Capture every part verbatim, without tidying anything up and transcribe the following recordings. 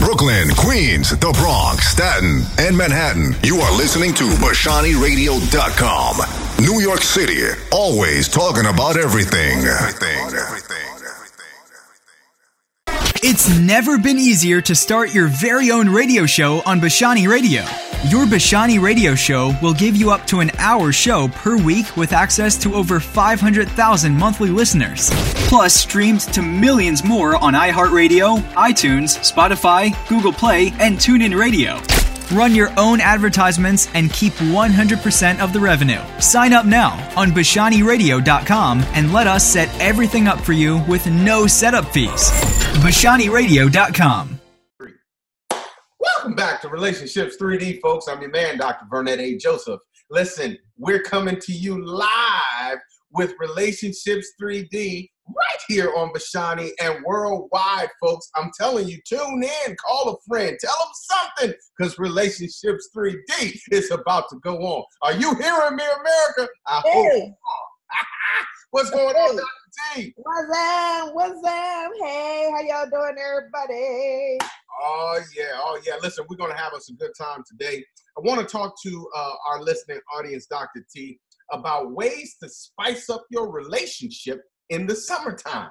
Brooklyn, Queens, the Bronx, Staten, and Manhattan. You are listening to Bashani Radio dot com. New York City, always talking about everything. Everything, everything. It's never been easier to start your very own radio show on Bashani Radio. Your Bashani Radio show will give you up to an hour show per week with access to over five hundred thousand monthly listeners. Plus, streamed to millions more on iHeartRadio, iTunes, Spotify, Google Play, and TuneIn Radio. Run your own advertisements and keep one hundred percent of the revenue. Sign up now on Bashani Radio dot com and let us set everything up for you with no setup fees. Bashani Radio dot com. Welcome back to Relationships three D, folks. I'm your man, Doctor Vernet A. Joseph. Listen, we're coming to you live with Relationships three D right here on Bashani and worldwide, folks. I'm telling you, tune in, call a friend, tell them something, because Relationships three D is about to go on. Are you hearing me, America? I hey. hope you are. What's going on, Doctor T? What's up? What's up? Hey, how y'all doing, everybody? Oh, yeah. Oh, yeah. Listen, we're going to have us a good time today. I want to talk to uh, our listening audience, Doctor T, about ways to spice up your relationship in the summertime.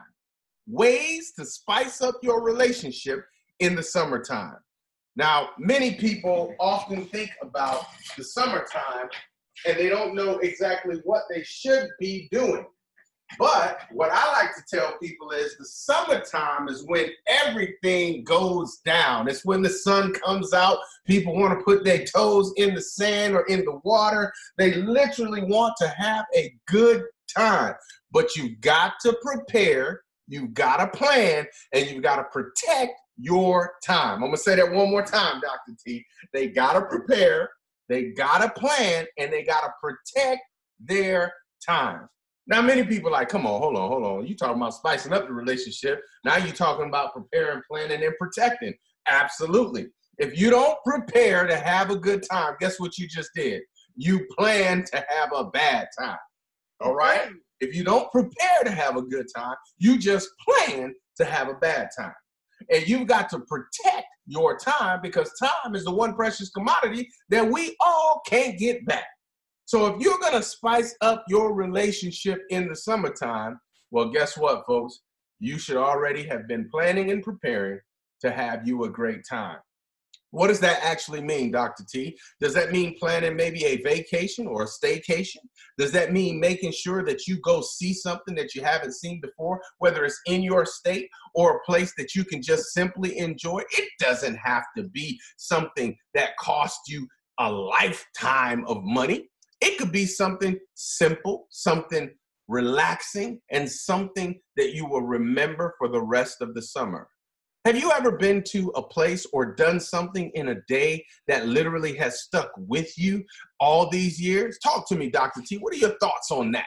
Ways to spice up your relationship in the summertime. Now, many people often think about the summertime and they don't know exactly what they should be doing. But what I like to tell people is the summertime is when everything goes down. It's when the sun comes out. People want to put their toes in the sand or in the water. They literally want to have a good time. But you got to prepare, you got to plan, and you got to protect your time. I'm going to say that one more time, Doctor T. They got to prepare, they got to plan, and they got to protect their time. Now, many people are like, come on, hold on, hold on. You talking about spicing up the relationship. Now you're talking about preparing, planning, and protecting. Absolutely. If you don't prepare to have a good time, guess what you just did? You plan to have a bad time. All right? If you don't prepare to have a good time, you just plan to have a bad time. And you've got to protect your time because time is the one precious commodity that we all can't get back. So if you're going to spice up your relationship in the summertime, well, guess what, folks? You should already have been planning and preparing to have you a great time. What does that actually mean, Doctor T? Does that mean planning maybe a vacation or a staycation? Does that mean making sure that you go see something that you haven't seen before, whether it's in your state or a place that you can just simply enjoy? It doesn't have to be something that costs you a lifetime of money. It could be something simple, something relaxing, and something that you will remember for the rest of the summer. Have you ever been to a place or done something in a day that literally has stuck with you all these years? Talk to me, Doctor T. What are your thoughts on that?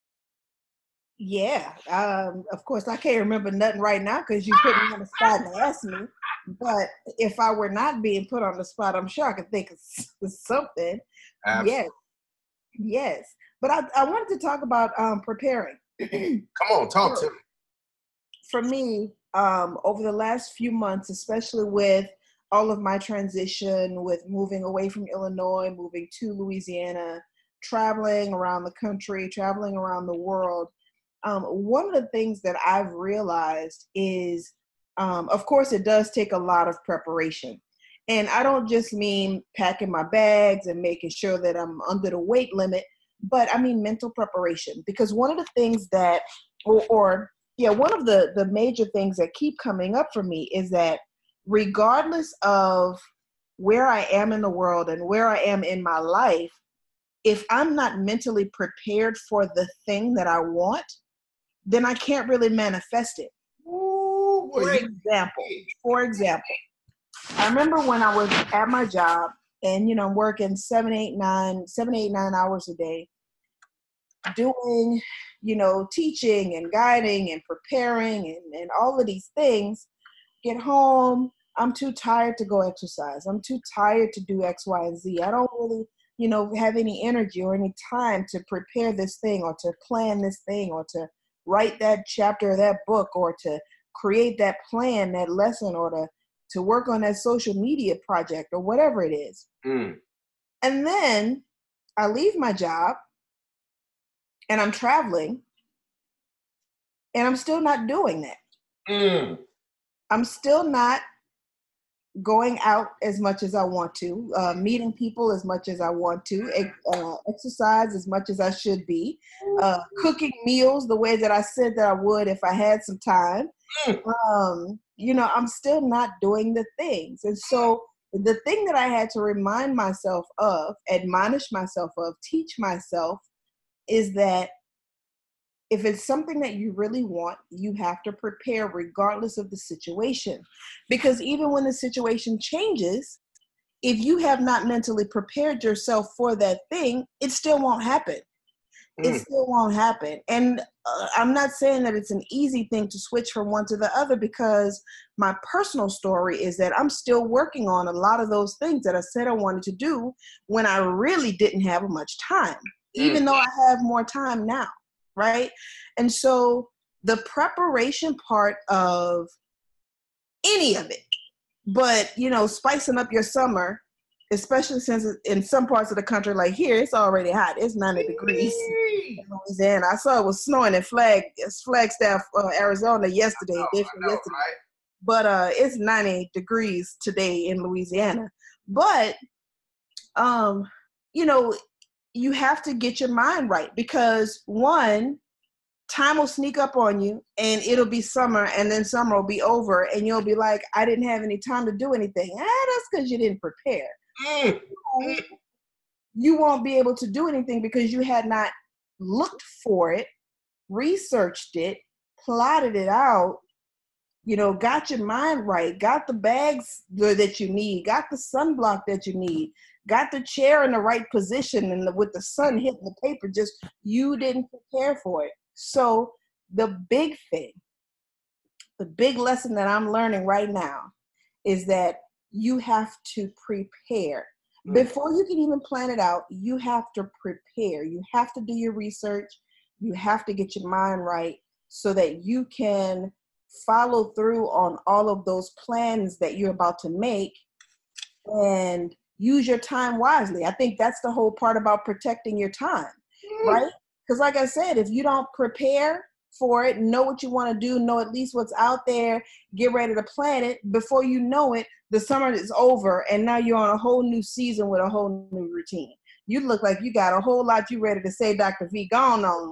Yeah, um, of course, I can't remember nothing right now because you put me on the spot and asked me. But if I were not being put on the spot, I'm sure I could think of something. Absolutely. Yes. Yes, but I, I wanted to talk about um, preparing. Come on, talk to me. For me, um, over the last few months, especially with all of my transition, with moving away from Illinois, moving to Louisiana, traveling around the country, traveling around the world, um, one of the things that I've realized is, um, of course, it does take a lot of preparation. And I don't just mean packing my bags and making sure that I'm under the weight limit, but I mean mental preparation. Because one of the things that, or, or yeah, one of the, the major things that keep coming up for me is that regardless of where I am in the world and where I am in my life, if I'm not mentally prepared for the thing that I want, then I can't really manifest it. Ooh, for example, for example, I remember when I was at my job and, you know, working seven, eight, nine, seven, eight, nine hours a day, doing, you know, teaching and guiding and preparing and, and all of these things. Get home, I'm too tired to go exercise. I'm too tired to do X, Y, and Z. I don't really, you know, have any energy or any time to prepare this thing or to plan this thing or to write that chapter of that book or to create that plan, that lesson, or to to work on that social media project or whatever it is. Mm. And then I leave my job and I'm traveling and I'm still not doing that. Mm. I'm still not going out as much as I want to, uh, meeting people as much as I want to, uh, exercise as much as I should be, uh, cooking meals the way that I said that I would if I had some time. Um, you know, I'm still not doing the things. And so the thing that I had to remind myself of, admonish myself of, teach myself is that if it's something that you really want, you have to prepare regardless of the situation. Because even when the situation changes, if you have not mentally prepared yourself for that thing, it still won't happen. Mm. It still won't happen. And uh, I'm not saying that it's an easy thing to switch from one to the other, because my personal story is that I'm still working on a lot of those things that I said I wanted to do when I really didn't have much time, mm. even though I have more time now. Right? And so the preparation part of any of it, but, you know, spicing up your summer, especially since in some parts of the country, like here, it's already hot. It's ninety degrees in Louisiana. I saw it was snowing in Flag, Flagstaff, uh, Arizona yesterday. I know, I know, yesterday. right? But uh, it's ninety degrees today in Louisiana. But, um, you know, you have to get your mind right, because one, time will sneak up on you and it'll be summer, and then summer will be over and you'll be like, I didn't have any time to do anything. Ah, that's because you didn't prepare. Mm. You, you won't be able to do anything because you had not looked for it, researched it, plotted it out, you know, got your mind right, got the bags that you need, got the sunblock that you need, got the chair in the right position, and the, with the sun hitting the paper, just you didn't prepare for it. So the big thing, the big lesson that I'm learning right now is that you have to prepare. Before you can even plan it out, you have to prepare. You have to do your research. You have to get your mind right so that you can follow through on all of those plans that you're about to make and use your time wisely. I think that's the whole part about protecting your time, right? Because like I said, if you don't prepare for it, know what you want to do, know at least what's out there, get ready to plan it, before you know it, the summer is over and now you're on a whole new season with a whole new routine. You look like you got a whole lot you ready to say, Doctor V. Gone on.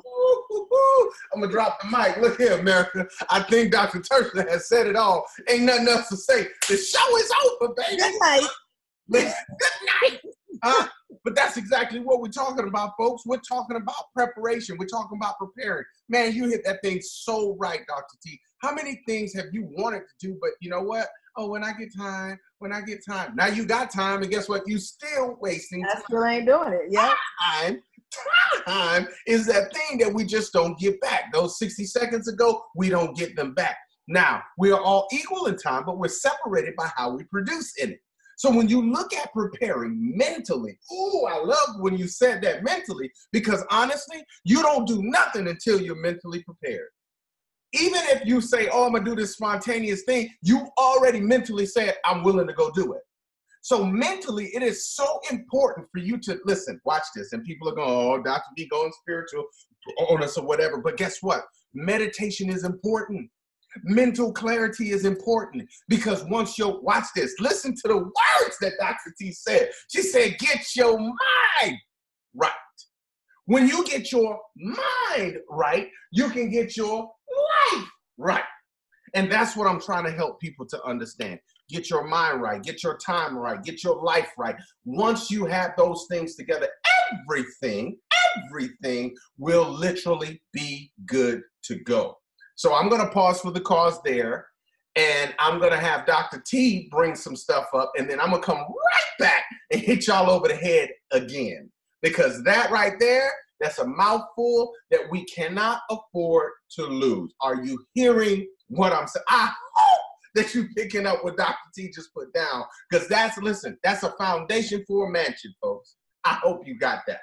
I'm going to drop the mic. Look here, America. I think Doctor Tershner has said it all. Ain't nothing else to say. The show is over, baby. Good night. Good night. Uh, but that's exactly what we're talking about, folks. We're talking about preparation. We're talking about preparing. Man, you hit that thing so right, Doctor T. How many things have you wanted to do, but you know what? Oh, when I get time, when I get time. Now you got time, and guess what? You still wasting time. I still ain't doing it, yeah. Time, time is that thing that we just don't get back. Those sixty seconds ago, we don't get them back. Now, we are all equal in time, but we're separated by how we produce in it. So when you look at preparing mentally, ooh, I love when you said that, mentally, because honestly, you don't do nothing until you're mentally prepared. Even if you say, oh, I'm going to do this spontaneous thing, you already mentally said, I'm willing to go do it. So mentally, it is so important for you to, listen, watch this. And people are going, oh, Doctor V going spiritual on us or whatever. But guess what? Meditation is important. Mental clarity is important, because once you watch this, listen to the words that Doctor T said. She said, get your mind right. When you get your mind right, you can get your life right. And that's what I'm trying to help people to understand. Get your mind right, get your time right, get your life right. Once you have those things together, everything, everything will literally be good to go. So I'm going to pause for the cause there, and I'm going to have Doctor T bring some stuff up, and then I'm going to come right back and hit y'all over the head again. Because that right there, that's a mouthful that we cannot afford to lose. Are you hearing what I'm saying? I hope that you're picking up what Doctor T just put down, because that's, listen, that's a foundation for a mansion, folks. I hope you got that.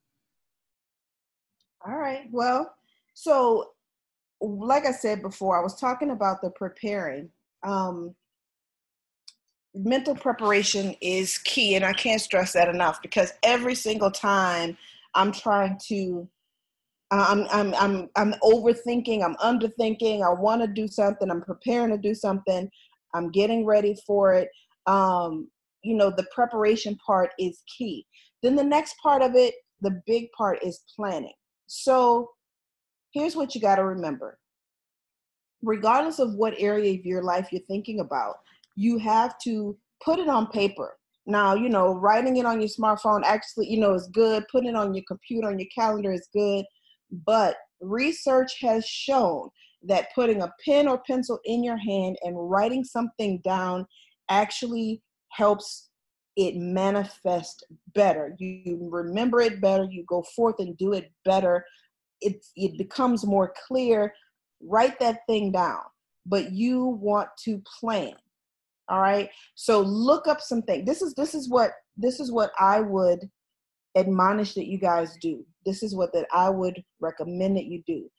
All right. Well, so like I said before, I was talking about the preparing. Um, mental preparation is key, and I can't stress that enough, because every single time I'm trying to, uh, I'm I'm I'm I'm overthinking, I'm underthinking, I want to do something, I'm preparing to do something, I'm getting ready for it. Um, you know, the preparation part is key. Then the next part of it, the big part, is planning. So here's what you got to remember. Regardless of what area of your life you're thinking about, you have to put it on paper. Now, you know, writing it on your smartphone actually, you know, is good. Putting it on your computer, on your calendar is good. But research has shown that putting a pen or pencil in your hand and writing something down actually helps it manifest better. You remember it better. You go forth and do it better. It, it becomes more clear. Write that thing down, but you want to plan. All right. So look up something. This is, this is what, this is what I would admonish that you guys do. This is what that I would recommend that you do.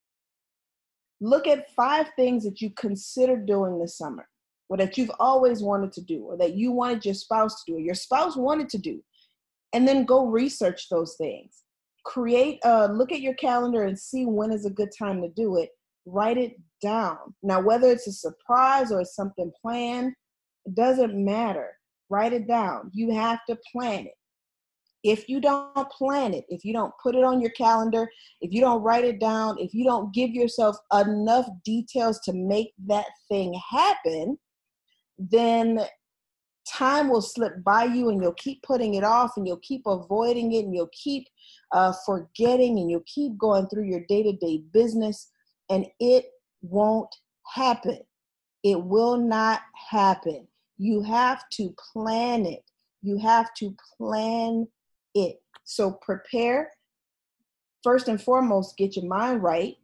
Look at five things that you consider doing this summer, or that you've always wanted to do, or that you wanted your spouse to do, or your spouse wanted to do, and then go research those things. Create, uh, look at your calendar and see when is a good time to do it. Write it down. Now, whether it's a surprise or it's something planned, it doesn't matter. Write it down. You have to plan it. If you don't plan it, if you don't put it on your calendar, if you don't write it down, if you don't give yourself enough details to make that thing happen, then time will slip by you and you'll keep putting it off and you'll keep avoiding it and you'll keep uh, forgetting and you'll keep going through your day-to-day business, and it won't happen. It will not happen. You have to plan it. You have to plan it. So prepare. First and foremost, get your mind right.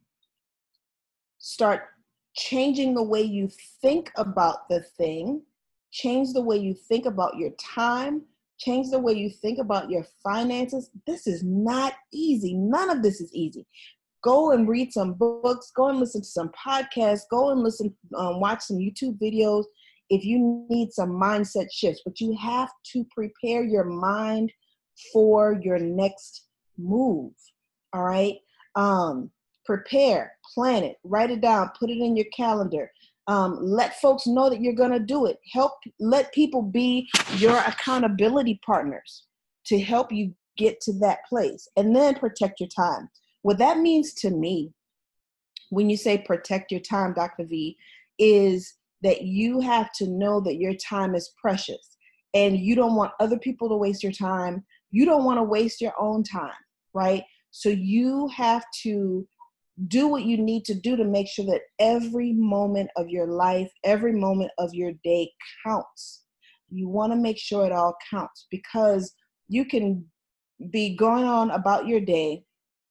Start changing the way you think about the thing. Change the way you think about your time. Change the way you think about your finances. This is not easy. None of this is easy. Go and read some books. Go and listen to some podcasts. Go and listen, um, watch some YouTube videos if you need some mindset shifts. But you have to prepare your mind for your next move. All right? Um, prepare, plan it, write it down, put it in your calendar. Um, let folks know that you're going to do it. Help, let people be your accountability partners to help you get to that place. And then protect your time. What that means to me, when you say protect your time, Doctor V, is that you have to know that your time is precious and you don't want other people to waste your time. You don't want to waste your own time, right? So you have to do what you need to do to make sure that every moment of your life, every moment of your day counts. You want to make sure it all counts, because you can be going on about your day,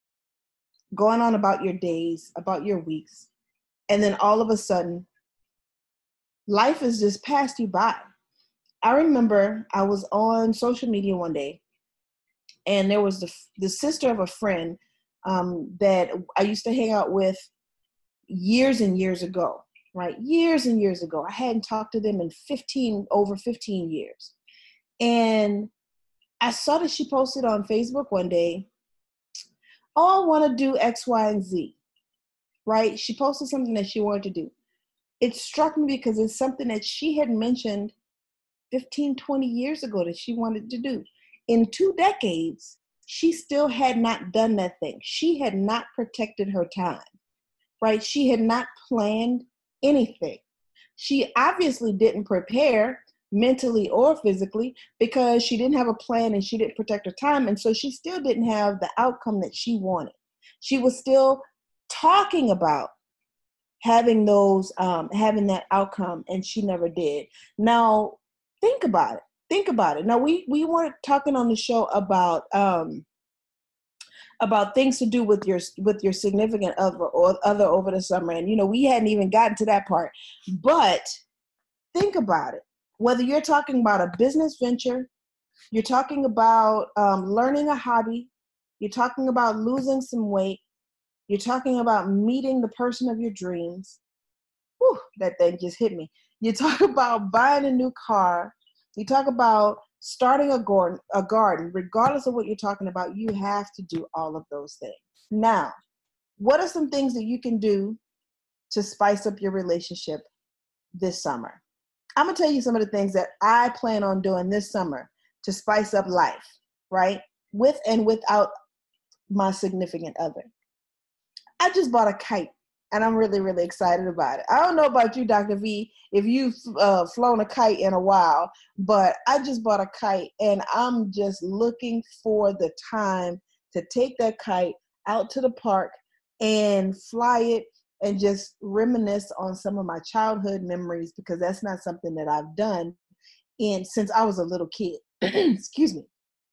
going on about your days, about your weeks, and then all of a sudden, life has just passed you by. I remember I was on social media one day, and there was the, the sister of a friend um, that I used to hang out with years and years ago, right? Years and years ago. I hadn't talked to them in fifteen, over fifteen years. And I saw that she posted on Facebook one day, oh, I want to do X, Y, and Z, right? She posted something that she wanted to do. It struck me because it's something that she had mentioned fifteen, twenty years ago that she wanted to do. In two decades, she still had not done that thing. She had not protected her time, right? She had not planned anything. She obviously didn't prepare mentally or physically because she didn't have a plan and she didn't protect her time. And so she still didn't have the outcome that she wanted. She was still talking about having those, um, having that outcome, and she never did. Now, think about it. Think about it. Now, we, we weren't talking on the show about, um, about things to do with your, with your significant other or other over the summer. And, you know, we hadn't even gotten to that part, but think about it. Whether you're talking about a business venture, you're talking about um, learning a hobby, you're talking about losing some weight, you're talking about meeting the person of your dreams. Whew, that thing just hit me. You talk about buying a new car. You talk about starting a garden, a garden, regardless of what you're talking about, you have to do all of those things. Now, what are some things that you can do to spice up your relationship this summer? I'm going to tell you some of the things that I plan on doing this summer to spice up life, right? With and without my significant other. I just bought a kite, and I'm really, really excited about it. I don't know about you, Doctor V, if you've uh, flown a kite in a while, but I just bought a kite, and I'm just looking for the time to take that kite out to the park and fly it and just reminisce on some of my childhood memories, because that's not something that I've done in since I was a little kid. Excuse me.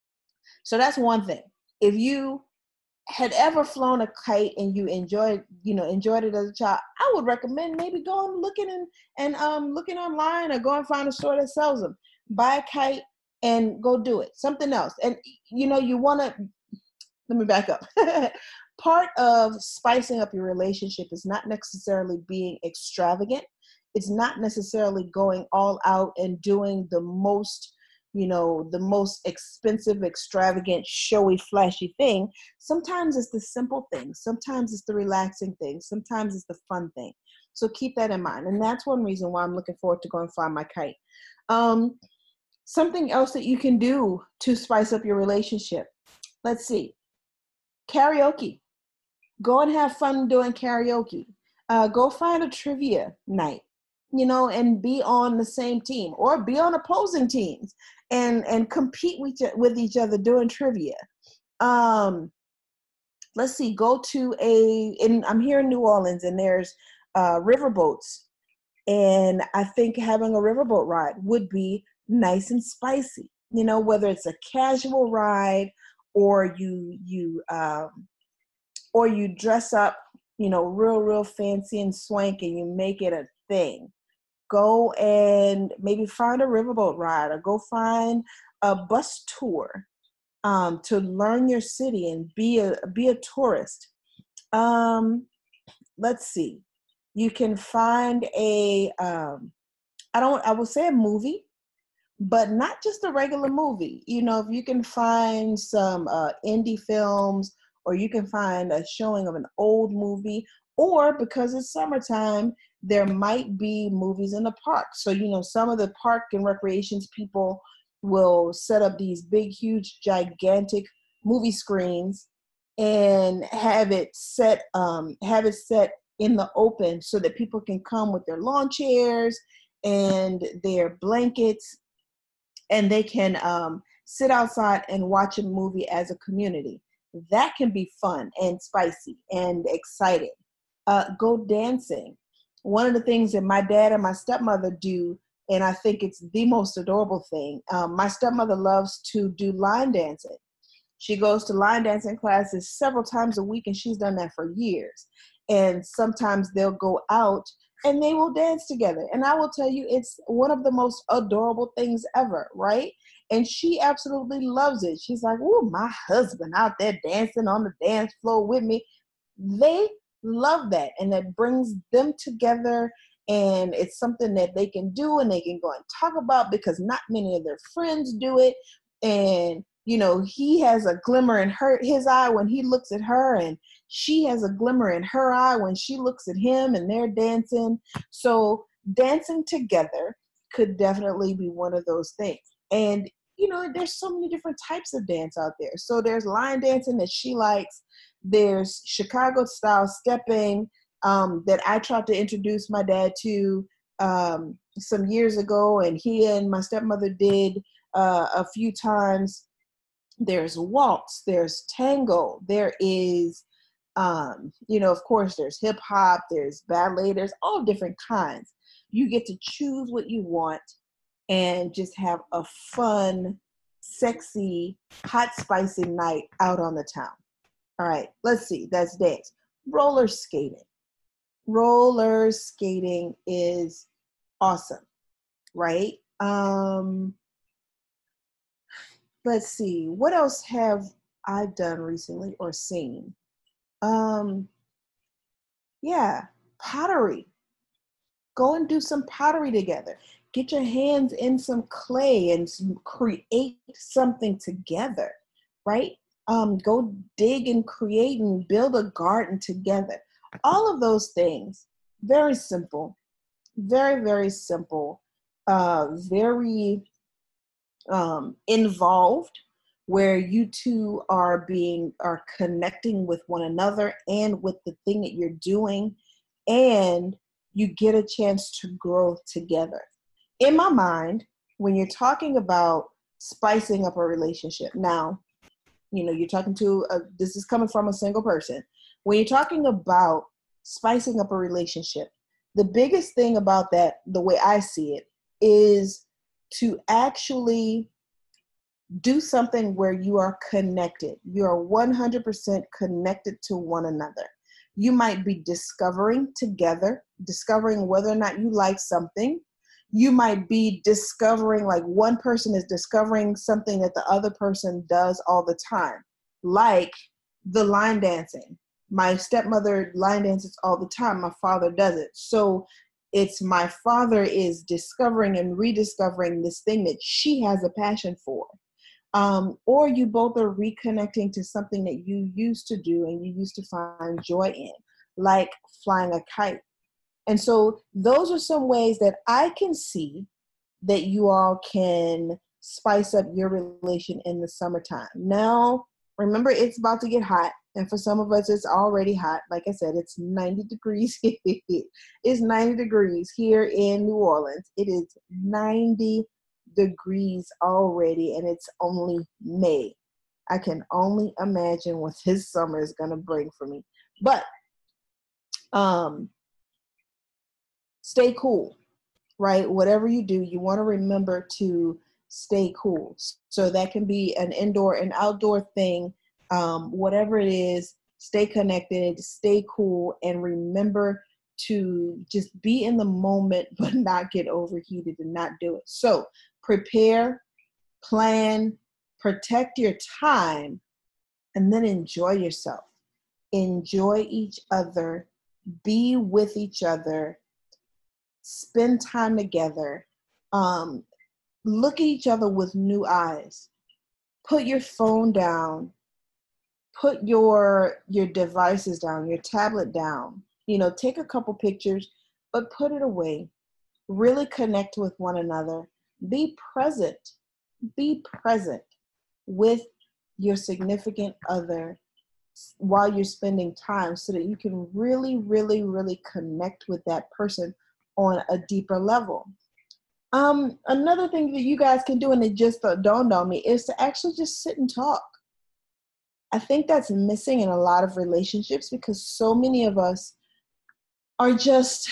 So that's one thing. If you had ever flown a kite and you enjoyed, you know, enjoyed it as a child, I would recommend maybe going looking and and um looking online, or go and find a store that sells them. Buy a kite and go do it. Something else. And you know, you want to. Let me back up. Part of spicing up your relationship is not necessarily being extravagant. It's not necessarily going all out and doing the most, you know, the most expensive, extravagant, showy, flashy thing. Sometimes it's the simple things. Sometimes it's the relaxing things. Sometimes it's the fun thing. So keep that in mind. And that's one reason why I'm looking forward to going find my kite. Um, something else that you can do to spice up your relationship. Let's see. Karaoke. Go and have fun doing karaoke. Uh, go find a trivia night, you know, and be on the same team, or be on opposing teams and, and compete with, with each other doing trivia. Um, let's see, go to a, and I'm here in New Orleans, and there's uh, riverboats. And I think having a riverboat ride would be nice and spicy, you know, whether it's a casual ride, or you, you, um, or you dress up, you know, real, real fancy and swank, and you make it a thing. Go and maybe find a riverboat ride, or go find a bus tour um, to learn your city and be a be a tourist. Um, let's see. You can find a, um, I don't, I would say a movie, but not just a regular movie. You know, if you can find some uh, indie films, or you can find a showing of an old movie, or because it's summertime, there might be movies in the park. So, you know, some of the park and recreations people will set up these big, huge, gigantic movie screens and have it set, um, have it set in the open so that people can come with their lawn chairs and their blankets, and they can um, sit outside and watch a movie as a community. That can be fun and spicy and exciting. Uh, go dancing. One of the things that my dad and my stepmother do, and I think it's the most adorable thing, um, my stepmother loves to do line dancing. She goes to line dancing classes several times a week, and she's done that for years. And sometimes they'll go out and they will dance together. And I will tell you, it's one of the most adorable things ever, right? And she absolutely loves it. She's like, oh, my husband out there dancing on the dance floor with me. They love that. And that brings them together. And it's something that they can do and they can go and talk about, because not many of their friends do it. And, you know, he has a glimmer in her his eye when he looks at her, and she has a glimmer in her eye when she looks at him, and they're dancing. So dancing together could definitely be one of those things. And, you know, there's so many different types of dance out there. So there's line dancing that she likes. There's Chicago style stepping um, that I tried to introduce my dad to um, some years ago, and he and my stepmother did uh, a few times. There's waltz, there's tango, there is, um, you know, of course, there's hip hop, there's ballet, there's all different kinds. You get to choose what you want and just have a fun, sexy, hot, spicy night out on the town. All right, let's see, that's dance. Roller skating. Roller skating is awesome, right? Um, let's see, what else have I done recently or seen? Um, yeah, pottery. Go and do some pottery together. Get your hands in some clay and create something together, right? Um, go dig and create and build a garden together. All of those things, very simple, very, very simple, uh, very um, involved, where you two are being, are connecting with one another and with the thing that you're doing, and you get a chance to grow together. In my mind, when you're talking about spicing up a relationship, now, you know, you're talking to, a, this is coming from a single person. When you're talking about spicing up a relationship, the biggest thing about that, the way I see it, is to actually do something where you are connected. You are one hundred percent connected to one another. You might be discovering together, discovering whether or not you like something. You might be discovering, like one person is discovering something that the other person does all the time, like the line dancing. My stepmother line dances all the time. My father does it. So it's my father is discovering and rediscovering this thing that she has a passion for. Um, or you both are reconnecting to something that you used to do and you used to find joy in, like flying a kite. And so those are some ways that I can see that you all can spice up your relation in the summertime. Now, remember, it's about to get hot. And for some of us, it's already hot. Like I said, it's ninety degrees. It's ninety degrees here in New Orleans. It is ninety degrees already, and it's only May. I can only imagine what this summer is going to bring for me. But um, stay cool, right? Whatever you do, you want to remember to stay cool. So that can be an indoor and outdoor thing. Um, whatever it is, stay connected, stay cool, and remember to just be in the moment, but not get overheated and not do it. So prepare, plan, protect your time, and then enjoy yourself. Enjoy each other, be with each other, spend time together, um, look at each other with new eyes. Put your phone down, put your your devices down, your tablet down. You know, take a couple pictures, but put it away. Really connect with one another. Be present. Be present with your significant other while you're spending time, so that you can really, really, really connect with that person on a deeper level. Um, another thing that you guys can do, and it just dawned on me, is to actually just sit and talk. I think that's missing in a lot of relationships, because so many of us are just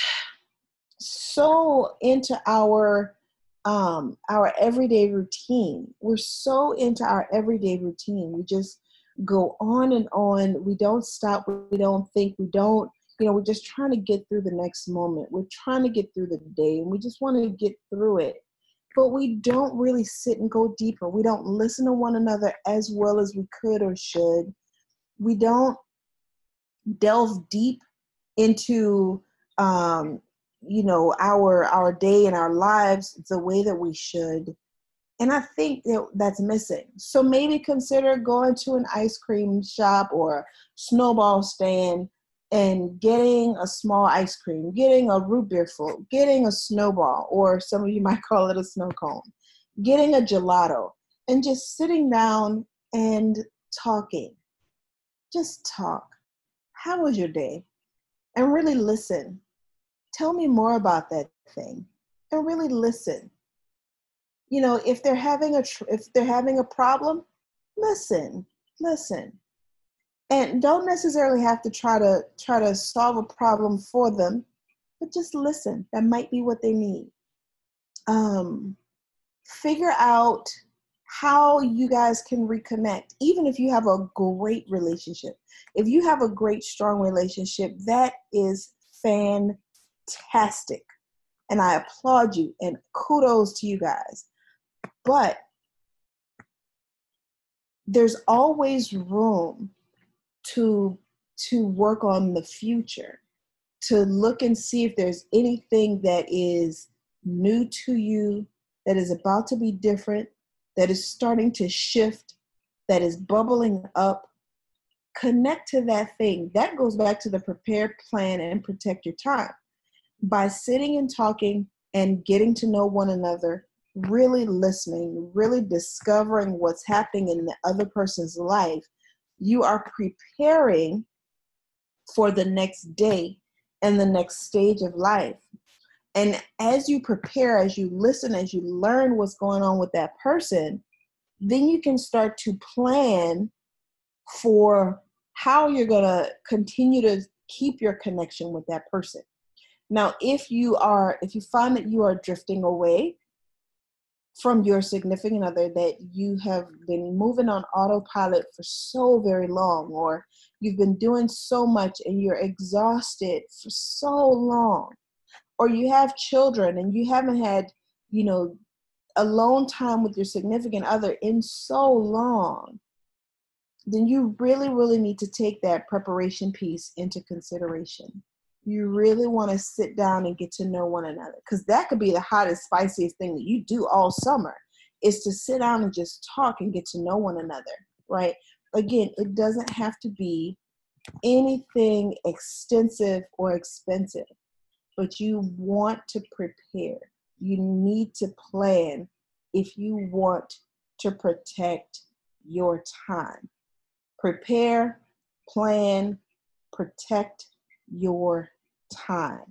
so into our um, our everyday routine. We're so into our everyday routine. We just go on and on. We don't stop. We don't think. We don't, you know, we're just trying to get through the next moment. We're trying to get through the day, and we just want to get through it. But we don't really sit and go deeper. We don't listen to one another as well as we could or should. We don't delve deep into, um, you know, our our day and our lives the way that we should. And I think that that's missing. So maybe consider going to an ice cream shop or a snowball stand and getting a small ice cream, getting a root beer float, getting a snowball, or some of you might call it a snow cone, getting a gelato, and just sitting down and talking. Just talk. How was your day? And really listen. Tell me more about that thing, and really listen. You know, if they're having a tr- if they're having a problem, listen, listen, and don't necessarily have to try to try to solve a problem for them, but just listen. That might be what they need. Um, figure out how you guys can reconnect, even if you have a great relationship. If you have a great, strong relationship, that is fantastic, and I applaud you and kudos to you guys. But there's always room to to work on the future, to look and see if there's anything that is new to you, that is about to be different, that is starting to shift, that is bubbling up. Connect to that thing. That goes back to the prepare, plan, and protect your time. By sitting and talking and getting to know one another, really listening, really discovering what's happening in the other person's life, you are preparing for the next day and the next stage of life. And as you prepare, as you listen, as you learn what's going on with that person, then you can start to plan for how you're going to continue to keep your connection with that person. Now, if you are, if you find that you are drifting away from your significant other, that you have been moving on autopilot for so very long, or you've been doing so much and you're exhausted for so long, or you have children and you haven't had, you know, alone time with your significant other in so long, then you really, really need to take that preparation piece into consideration. You really want to sit down and get to know one another, because that could be the hottest, spiciest thing that you do all summer, is to sit down and just talk and get to know one another, right? Again, it doesn't have to be anything extensive or expensive, but you want to prepare. You need to plan if you want to protect your time. Prepare, plan, protect your time.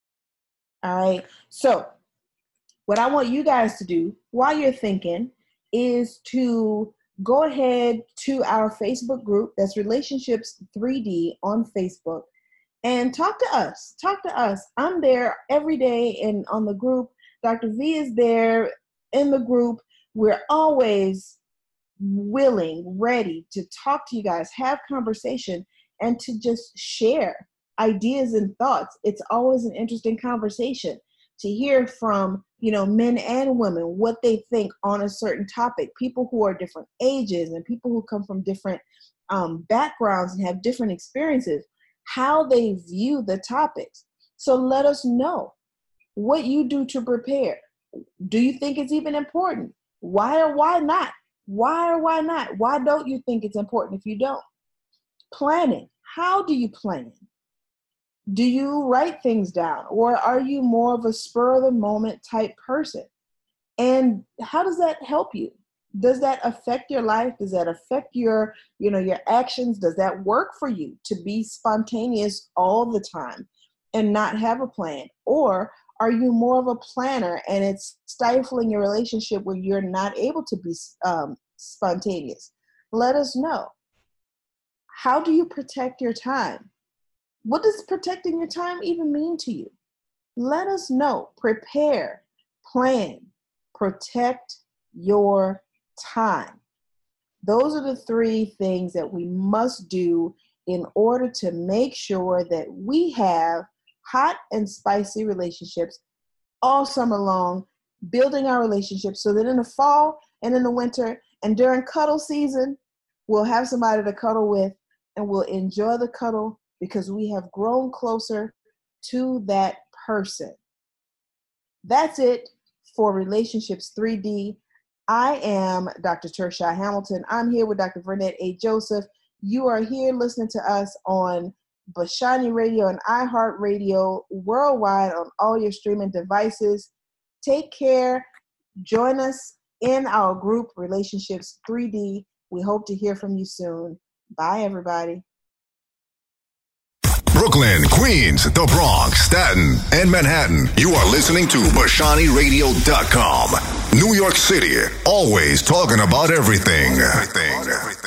All right. So what I want you guys to do while you're thinking is to go ahead to our Facebook group. That's Relationships three D on Facebook, and talk to us. Talk to us. I'm there every day and on the group. Doctor V is there in the group. We're always willing, ready to talk to you guys, have conversation, and to just share ideas and thoughts. It's always an interesting conversation to hear from, you know, men and women, what they think on a certain topic, people who are different ages and people who come from different um, backgrounds and have different experiences, how they view the topics. So let us know what you do to prepare. Do you think it's even important? Why or why not? Why or why not? Why don't you think it's important if you don't? Planning. How do you plan? Do you write things down, or are you more of a spur of the moment type person? And how does that help you? Does that affect your life? Does that affect your, you know, your actions? Does that work for you to be spontaneous all the time and not have a plan? Or are you more of a planner and it's stifling your relationship when you're not able to be um, spontaneous? Let us know. How do you protect your time? What does protecting your time even mean to you? Let us know. Prepare, plan, protect your time. Those are the three things that we must do in order to make sure that we have hot and spicy relationships all summer long, building our relationships so that in the fall and in the winter and during cuddle season, we'll have somebody to cuddle with and we'll enjoy the cuddle because we have grown closer to that person. That's it for Relationships three D. I am Doctor Tershai Hamilton. I'm here with Doctor Vernette A. Joseph. You are here listening to us on Bashani Radio and iHeartRadio worldwide on all your streaming devices. Take care. Join us in our group, Relationships three D. We hope to hear from you soon. Bye, everybody. Brooklyn, Queens, the Bronx, Staten, and Manhattan. You are listening to Bashani Radio dot com. New York City, always talking about everything. everything.